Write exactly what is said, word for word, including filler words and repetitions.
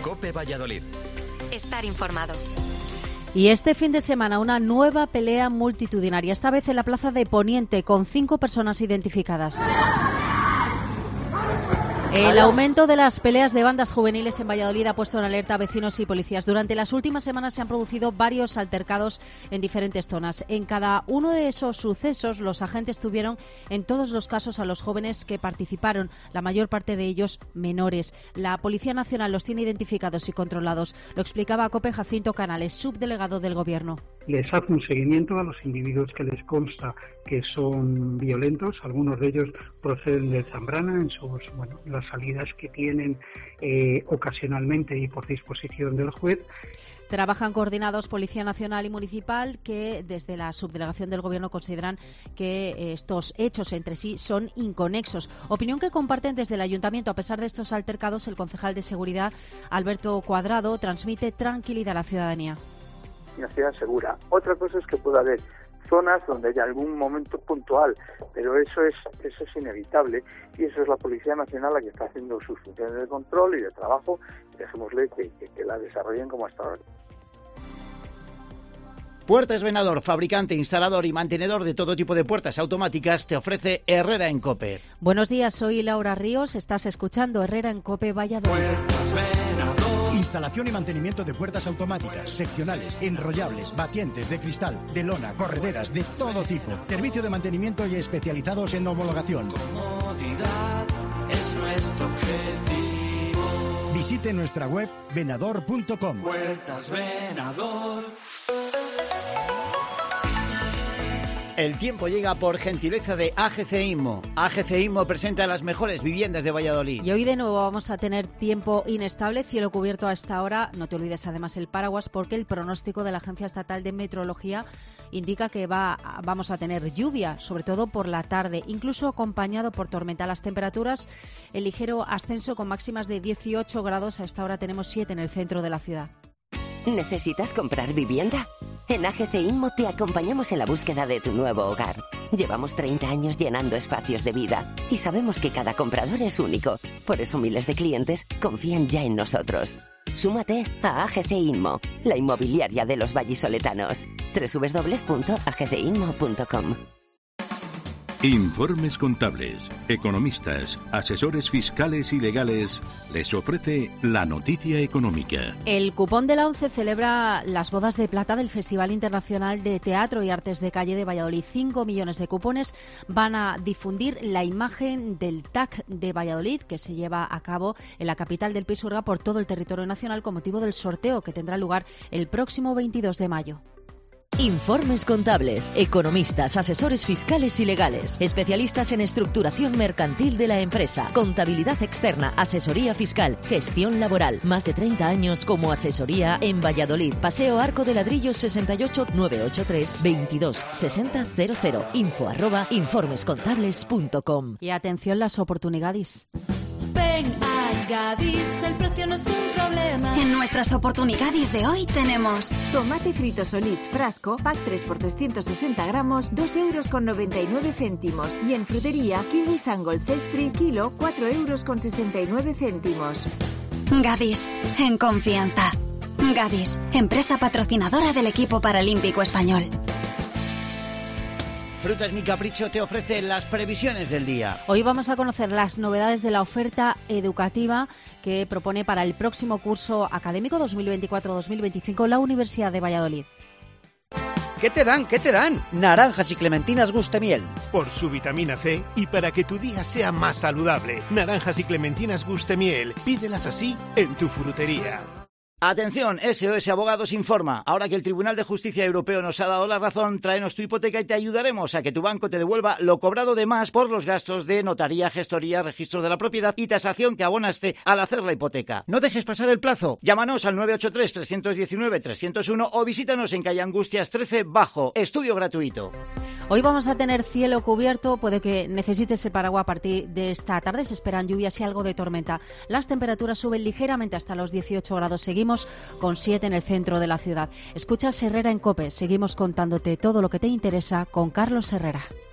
COPE Valladolid. Estar informado. Y este fin de semana una nueva pelea multitudinaria, esta vez en la plaza de Poniente, con cinco personas identificadas. El aumento de las peleas de bandas juveniles en Valladolid ha puesto en alerta a vecinos y policías. Durante las últimas semanas se han producido varios altercados en diferentes zonas. En cada uno de esos sucesos, los agentes tuvieron en todos los casos a los jóvenes que participaron, la mayor parte de ellos menores. La Policía Nacional los tiene identificados y controlados. Lo explicaba a COPE Jacinto Canales, subdelegado del Gobierno. Les hace un seguimiento a los individuos que les consta que son violentos. Algunos de ellos proceden del Zambrana en sus, bueno, las salidas que tienen eh, ocasionalmente y por disposición del juez. Trabajan coordinados Policía Nacional y Municipal, que desde la subdelegación del Gobierno consideran que estos hechos entre sí son inconexos. Opinión que comparten desde el Ayuntamiento. A pesar de estos altercados, el concejal de Seguridad, Alberto Cuadrado, transmite tranquilidad a la ciudadanía. Una ciudad segura. Otra cosa es que pueda haber zonas donde haya algún momento puntual, pero eso es eso es inevitable y eso es la Policía Nacional la que está haciendo sus funciones de control y de trabajo, y dejémosle que, que, que la desarrollen como hasta ahora. Puertas Venador, fabricante, instalador y mantenedor de todo tipo de puertas automáticas, te ofrece Herrera en COPE. Buenos días, soy Laura Ríos, estás escuchando Herrera en COPE Valladolid. Instalación y mantenimiento de puertas automáticas, seccionales, enrollables, batientes, de cristal, de lona, correderas, de todo tipo. Servicio de mantenimiento y especializados en homologación. Comodidad es nuestro objetivo. Visite nuestra web venador punto com. Puertas Venador. El tiempo llega por gentileza de A G C Inmo. A G C Inmo presenta las mejores viviendas de Valladolid. Y hoy de nuevo vamos a tener tiempo inestable, cielo cubierto a esta hora. No te olvides además el paraguas, porque el pronóstico de la Agencia Estatal de Meteorología indica que va, vamos a tener lluvia, sobre todo por la tarde, incluso acompañado por tormenta. Las temperaturas, el ligero ascenso con máximas de dieciocho grados. A esta hora tenemos siete en el centro de la ciudad. ¿Necesitas comprar vivienda? En A G C Inmo te acompañamos en la búsqueda de tu nuevo hogar. Llevamos treinta años llenando espacios de vida y sabemos que cada comprador es único. Por eso miles de clientes confían ya en nosotros. Súmate a A G C Inmo, la inmobiliaria de los vallisoletanos. doble u doble u doble u punto a g c inmo punto com. Informes contables, economistas, asesores fiscales y legales les ofrece la noticia económica. El cupón de la ONCE celebra las bodas de plata del Festival Internacional de Teatro y Artes de Calle de Valladolid. Cinco millones de cupones van a difundir la imagen del T A C de Valladolid, que se lleva a cabo en la capital del Pisuerga por todo el territorio nacional con motivo del sorteo que tendrá lugar el próximo veintidós de mayo. Informes contables, economistas, asesores fiscales y legales, especialistas en estructuración mercantil de la empresa, contabilidad externa, asesoría fiscal, gestión laboral. Más de treinta años como asesoría en Valladolid. Paseo Arco de Ladrillos sesenta y ocho, novecientos ochenta y tres, veintidós sesenta cero cero. Info arroba informescontables punto com. Y atención las oportunidades. Ven a Gadis, el precio no es un problema. En nuestras oportunidades de hoy tenemos tomate frito Solís frasco, pack tres por trescientos sesenta gramos, dos euros con noventa y nueve céntimos. Y en frutería, kiwi Sangol Cespri, kilo, cuatro euros con sesenta y nueve céntimos. Gadis, en confianza. Gadis, empresa patrocinadora del equipo paralímpico español. Frutas Mi Capricho te ofrece las previsiones del día. Hoy vamos a conocer las novedades de la oferta educativa que propone para el próximo curso académico dos mil veinticuatro dos mil veinticinco la Universidad de Valladolid. ¿Qué te dan? ¿Qué te dan? Naranjas y clementinas Gustemiel. Por su vitamina C y para que tu día sea más saludable. Naranjas y clementinas Gustemiel. Pídelas así en tu frutería. Atención, S O S Abogados informa. Ahora que el Tribunal de Justicia Europeo nos ha dado la razón, tráenos tu hipoteca y te ayudaremos a que tu banco te devuelva lo cobrado de más por los gastos de notaría, gestoría, registro de la propiedad y tasación que abonaste al hacer la hipoteca. No dejes pasar el plazo. Llámanos al nueve ocho tres, tres uno nueve, tres cero uno o visítanos en calle Angustias trece Bajo. Estudio gratuito. Hoy vamos a tener cielo cubierto, puede que necesites el paraguas a partir de esta tarde, se esperan lluvias y algo de tormenta. Las temperaturas suben ligeramente hasta los dieciocho grados, seguimos con siete en el centro de la ciudad. Escuchas Herrera en COPE, seguimos contándote todo lo que te interesa con Carlos Herrera.